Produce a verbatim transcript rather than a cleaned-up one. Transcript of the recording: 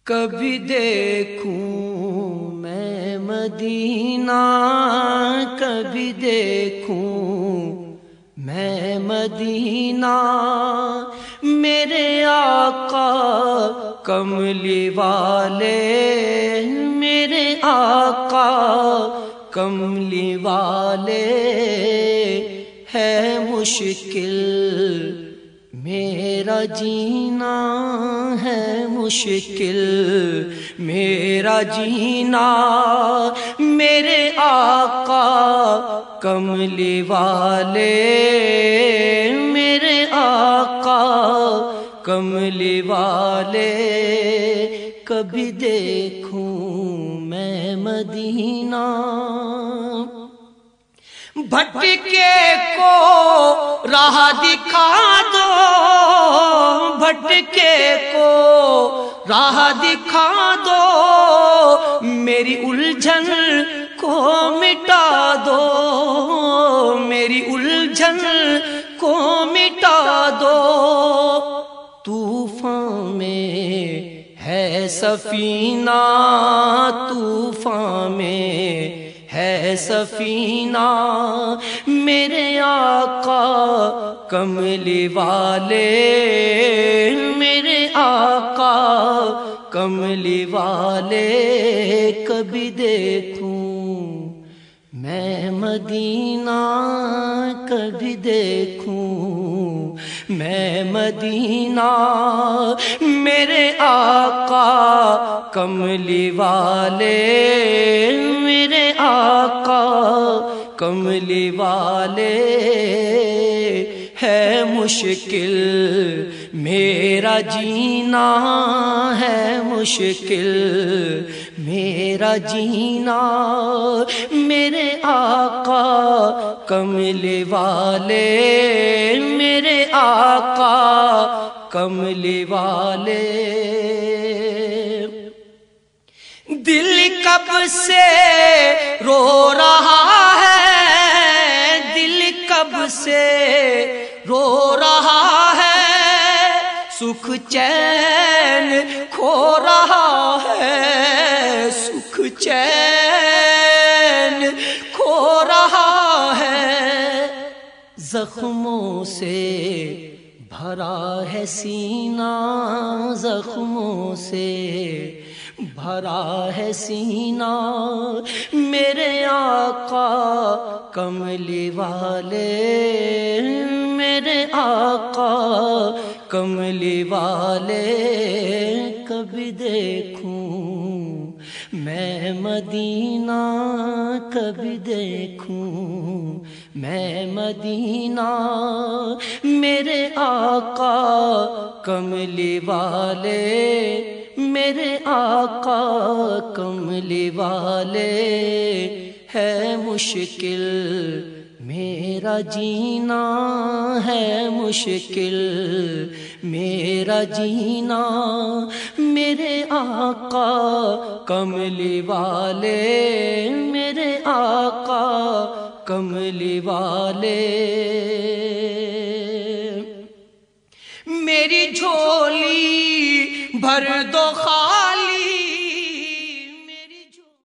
کبھی دیکھوں میں مدینہ، کبھی دیکھوں میں مدینہ، میرے آقا کملی والے، میرے آقا کملی والے، ہے مشکل میرا جینا، ہے مشکل میرا جینا، میرے آقا کملی والے، میرے آقا کملی والے، کبھی دیکھوں میں مدینہ، بھٹکے کو راہ دکھا دو، بھٹکے کو راہ دکھا دو، میری الجھن کو مٹا دو، میری الجھن کو مٹا دو، طوفان میں ہے سفینہ، طوفان میں ہے سفینہ، میرے آقا کملی والے، میرے آقا کملی والے، کبھی دیکھوں میں مدینہ، کبھی دیکھوں میں مدینہ، میرے آقا کملی والے، میرے آقا کملی والے، ہے مشکل میرا جینا، ہے مشکل میرا جینا، میرے آقا کملی والے، میرے آقا کملی والے، دل کب سے رو رہا ہے، دل کب سے رو رہا ہے، سکھ چین کھو رہا ہے، سکھ چین کھو رہا ہے، زخموں سے بھرا ہے سینہ، زخموں سے بھرا ہے سینہ، میرے آقا کملی والے، میرے آقا کملی والے، کبھی دیکھوں میں مدینہ، کبھی دیکھوں میں مدینہ، میرے آقا کملی والے، میرے آقا کملی والے، ہے مشکل میرا جینا، ہے مشکل میرا جینا، میرے آقا کملی والے، میرے آقا کملی والے، میری جھولی بھر دو خواہ